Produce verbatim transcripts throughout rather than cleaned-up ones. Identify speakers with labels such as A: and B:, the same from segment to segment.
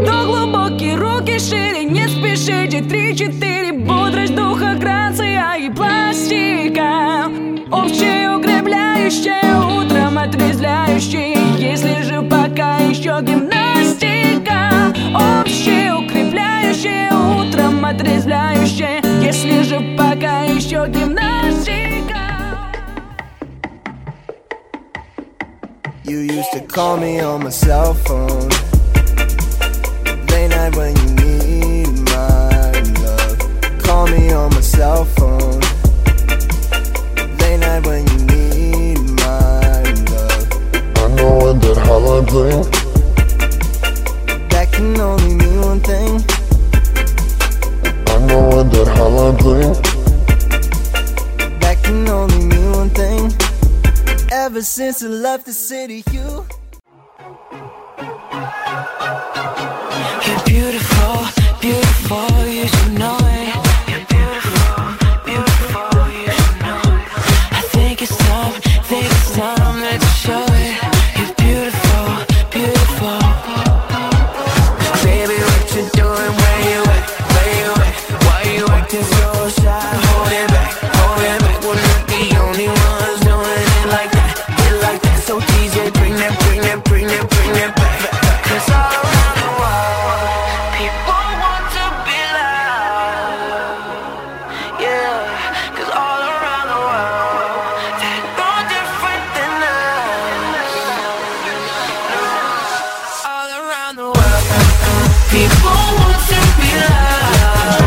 A: кто глубокий, руки шире, не спешите. Три-четыре, бодрость духа, грация и пластика. Общее укрепляющее, утром отрезвляющее. Если же пока еще гимнастика. Общее укрепляющее, утром отрезвляющее. Если же пока еще гимнастика.
B: You used to call me on my cell phone late night when you need my love. Call me on my cell phone late night when you need my love.
C: I know when that hotline bling,
B: that can only mean one thing.
C: I know when that hotline bling,
B: that can only mean one thing. Ever since I left the city, you
A: You're beautiful, beautiful, you should know it. You're beautiful, beautiful, you should know it. I think it's time, think it's time that you show it. You're beautiful, beautiful. Baby, what you doing? Where you at? Where you at? Why you acting so shy? Hold it back, hold it back. We're not the only ones doing it like that, it like that. So D J, bring that, bring that, bring that, bring that back. Cause all around the world, people want to be loved. Yeah, cause all around the world, they're no different than us. All around the world, people want to be loved.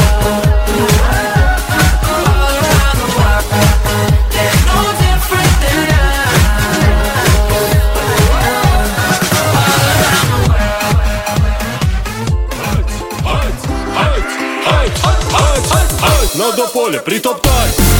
A: All around the world, they're no different than us.
D: Надо поле притоптать.